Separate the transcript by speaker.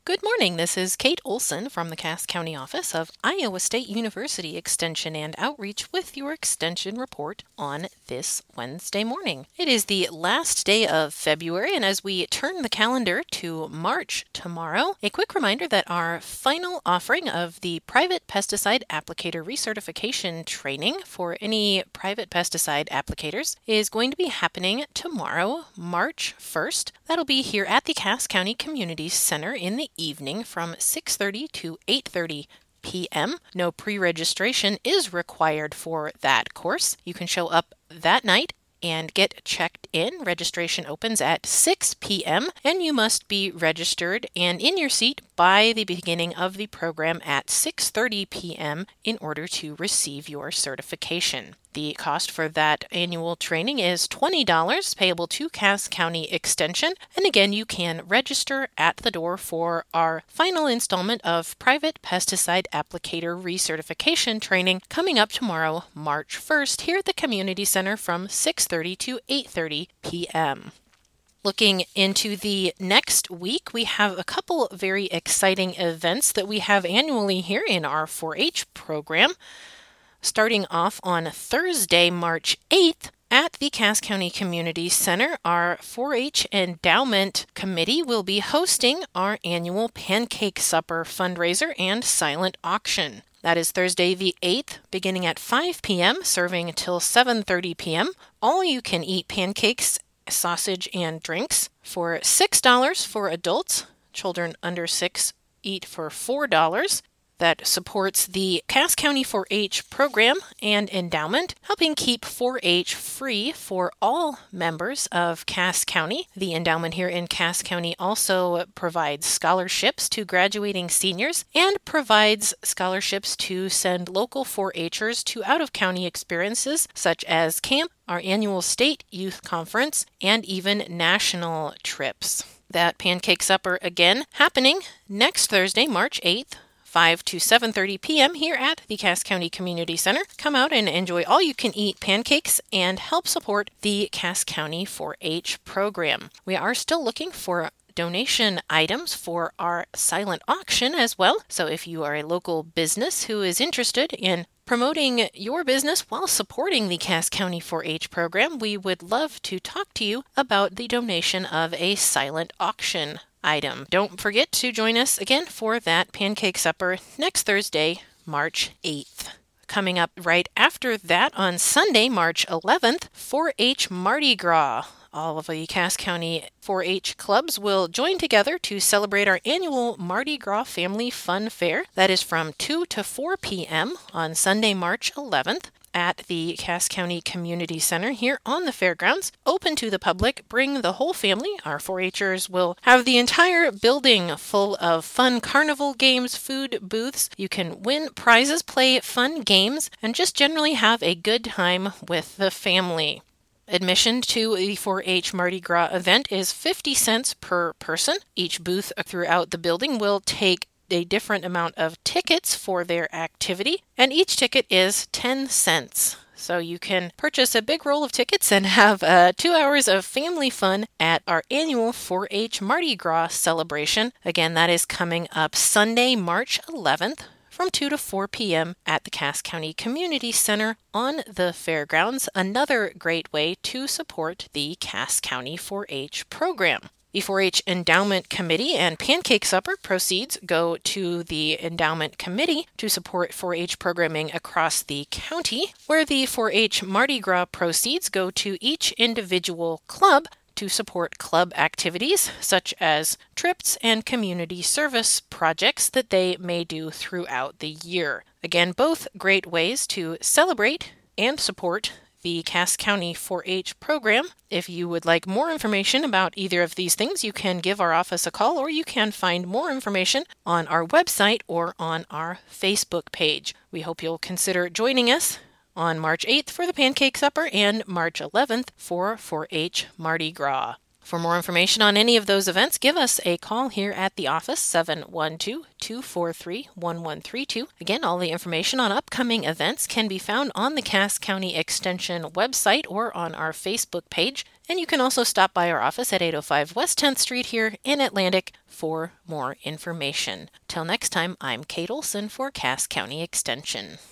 Speaker 1: Good morning. This is Kate Olson from the Cass County office of Iowa State University Extension and Outreach with your Extension report on this Wednesday morning. It is the last day of February, and as we turn the calendar to March tomorrow, a quick reminder that our final offering of the Private Pesticide Applicator Recertification Training for any private pesticide applicators is going to be happening tomorrow, March 1st. That'll be here at the Cass County Community Center in the evening from 6:30 to 8:30 p.m. No pre-registration is required for that course. You can show up that night and get checked in. Registration opens at 6 p.m. and you must be registered and in your seat by the beginning of the program at 6:30 p.m. in order to receive your certification. The cost for that annual training is $20 payable to Cass County Extension. And again, you can register at the door for our final installment of Private Pesticide Applicator Recertification Training coming up tomorrow, March 1st, here at the Community Center from 6:30 to 8:30 p.m. Looking into the next week, we have a couple very exciting events that we have annually here in our 4-H program. Starting off on Thursday, March 8th, at the Cass County Community Center, our 4-H Endowment Committee will be hosting our annual Pancake Supper fundraiser and silent auction. That is Thursday the 8th, beginning at 5 p.m., serving until 7:30 p.m. All you can eat pancakes, sausage, and drinks for $6 for adults. Children under 6 eat for $4. That supports the Cass County 4-H program and endowment, helping keep 4-H free for all members of Cass County. The endowment here in Cass County also provides scholarships to graduating seniors and provides scholarships to send local 4-Hers to out-of-county experiences such as camp, our annual state youth conference, and even national trips. That Pancake Supper again happening next Thursday, March 8th. 5 to 7:30 p.m. here at the Cass County Community Center. Come out and enjoy all-you-can-eat pancakes and help support the Cass County 4-H program. We are still looking for donation items for our silent auction as well. So if you are a local business who is interested in promoting your business while supporting the Cass County 4-H program, we would love to talk to you about the donation of a silent auction item. Don't forget to join us again for that Pancake Supper next Thursday, March 8th. Coming up right after that on Sunday, March 11th, 4-H Mardi Gras. All of the Cass County 4-H clubs will join together to celebrate our annual Mardi Gras Family Fun Fair. That is from 2 to 4 p.m. on Sunday, March 11th. At the Cass County Community Center here on the fairgrounds. Open to the public, bring the whole family. Our 4-Hers will have the entire building full of fun carnival games, food booths. You can win prizes, play fun games, and just generally have a good time with the family. Admission to the 4-H Mardi Gras event is 50 cents per person. Each booth throughout the building will take a different amount of tickets for their activity, and each ticket is 10 cents. So you can purchase a big roll of tickets and have 2 hours of family fun at our annual 4-H Mardi Gras celebration. Again, that is coming up Sunday, March 11th from 2 to 4 p.m. at the Cass County Community Center on the fairgrounds. Another great way to support the Cass County 4-H program. The 4-H Endowment Committee and Pancake Supper proceeds go to the Endowment Committee to support 4-H programming across the county, where the 4-H Mardi Gras proceeds go to each individual club to support club activities such as trips and community service projects that they may do throughout the year. Again, both great ways to celebrate and support the Cass County 4-H program. If you would like more information about either of these things, you can give our office a call or you can find more information on our website or on our Facebook page. We hope you'll consider joining us on March 8th for the Pancake Supper and March 11th for 4-H Mardi Gras. For more information on any of those events, give us a call here at the office, 712-243-1132. Again, all the information on upcoming events can be found on the Cass County Extension website or on our Facebook page. And you can also stop by our office at 805 West 10th Street here in Atlantic for more information. Till next time, I'm Kate Olson for Cass County Extension.